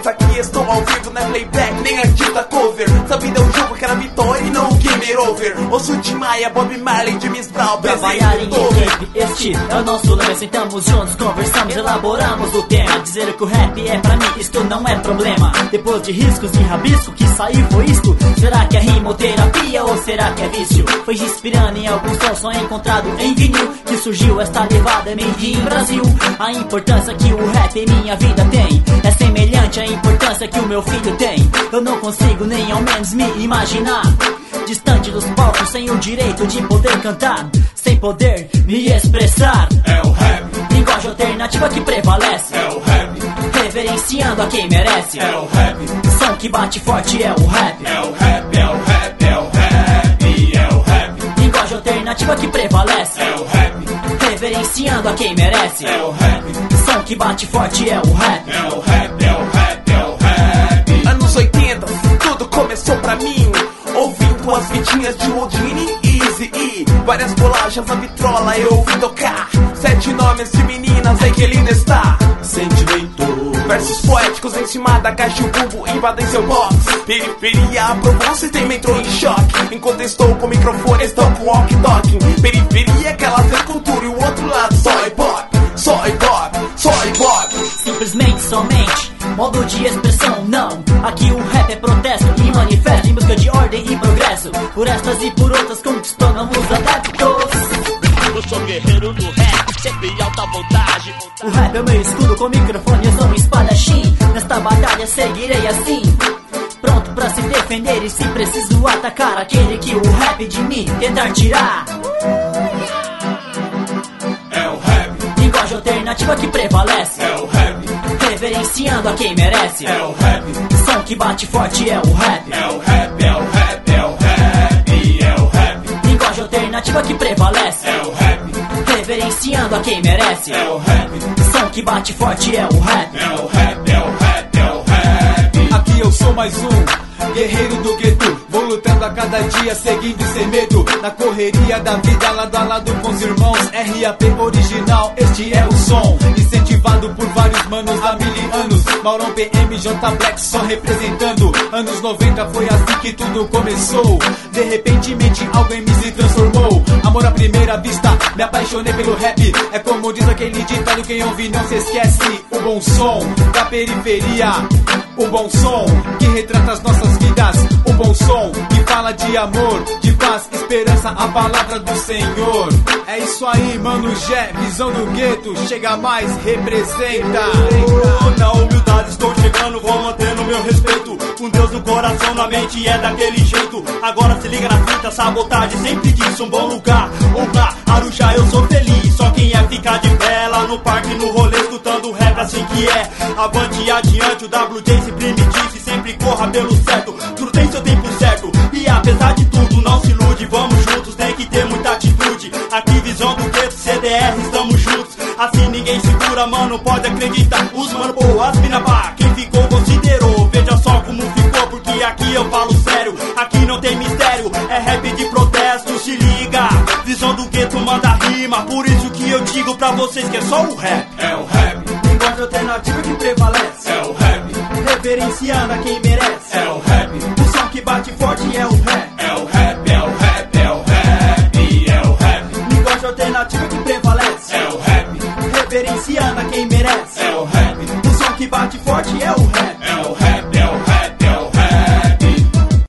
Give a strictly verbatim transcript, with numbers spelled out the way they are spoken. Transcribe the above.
pois aqui estou ao vivo, não é playback, nem artista cover. Essa vida é um jogo que era vitória e não um game over. Ouço Tim Maia, Bob Marley, James Brown, trabalhar em equipe, este é o nosso lema. Sentamos juntos, conversamos, elaboramos o tema. Dizer que o rap é pra mim, isto não é problema. Depois de riscos e rabisco, que saiu foi isto. Será que é rima ou terapia, ou será que é vício? Foi inspirando em alguns sons só encontrado em vinil, que surgiu esta levada made in Brasil. A importância que o rap em minha vida tem é semelhante à importância que o meu filho tem. Eu não consigo nem ao menos me imaginar distante dos palcos, sem o direito de poder cantar, sem poder me expressar. É o rap, linguagem alternativa que prevalece. É o rap, reverenciando a quem merece. É o rap, som que bate forte é o rap. É o rap, é o rap, é o rap, é o rap, linguagem alternativa que prevalece. É o rap, reverenciando a quem merece. É o rap, som que bate forte é o rap. É o rap, é o rap, é o rap. Anos oitenta, tudo começou pra mim, ouvindo as fitinhas de Houdini e Eazy-E. Várias bolagens na vitrola eu ouvi tocar, sete nomes de meninas, aí que lindo está. Sentimento, versos poéticos em cima da caixa, o bumbo invadem seu box. Periferia aprovou, o sistema entrou em choque. Enquanto estou com o microfone, estou com walkie-talkie. Periferia quer lazer, cultura, e o outro lado só hip hop, só hip hop, só hip hop. Simplesmente, somente, modo de expressão, não. Aqui o rap é protesto e manifesto em busca de ordem e progresso. Por estas e por outras conquistamos adeptos. Eu sou guerreiro do rap, sempre alta vontade. O rap é meu escudo, com microfone eu sou um espadachim. Nesta batalha seguirei assim, pronto pra se defender e se preciso atacar aquele que o rap de mim tentar tirar. É o rap, linguagem alternativa que prevalece. É o rap, reverenciando a quem merece. É o rap, som que bate forte é o rap. É o rap, é o rap, é o rap, é o rap, linguagem alternativa que prevalece. É o rap, reverenciando a quem merece. É o rap, som que bate forte é o rap. É o rap, é o rap, é o rap. Aqui eu sou mais um guerreiro do gueto, vou lutando a cada dia, seguindo sem medo, na correria da vida, lado a lado com os irmãos. R A P original, este é o som, incentivado por vários manos há mil anos. Maurão, P M, J Black só representando. Anos noventa foi assim que tudo começou. De repentemente algo em mim se transformou. Amor à primeira vista, me apaixonei pelo rap. É como diz aquele ditado, quem ouve não se esquece. O bom som da periferia, o bom som que retrata as nossas vidas, o bom som que fala de amor, de paz, esperança, a palavra do Senhor. É isso aí, mano Gé, visão do gueto, chega mais, representa. Na humildade estou chegando, vou mantendo meu respeito. Com Deus no coração, na mente é daquele jeito. Agora se liga na fita, sabotagem sempre disse um bom lugar. Honrar, Arujá, eu sou feliz. Só quem é ficar de pé lá no parque, no rolê, escutando rap assim que é. Avante e adiante, o W J sempre me disse, sempre corra pelo certo. Tudo tem seu tempo certo, e apesar de tudo, não se ilude. Vamos juntos, tem que ter muita atitude. Aqui visão do gueto, C D R, estamos juntos. Assim ninguém segura, mano, pode acreditar. Os mano, boas, mina, pá, quem ficou considerou. Veja só como ficou, porque aqui eu falo sério. Aqui não tem mistério, é rap de protesto, se liga. Visão do gueto manda rima, por isso que eu digo pra vocês que é só o rap. É o rap, linguagem alternativa que prevalece. É o rap, reverenciando a quem merece. É o rap, o som que bate forte é o rap. É o rap, é o rap, é o rap, é o rap, linguagem alternativa que prevalece. É o rap, reverenciando a quem merece. É o rap, o som que bate forte é o rap.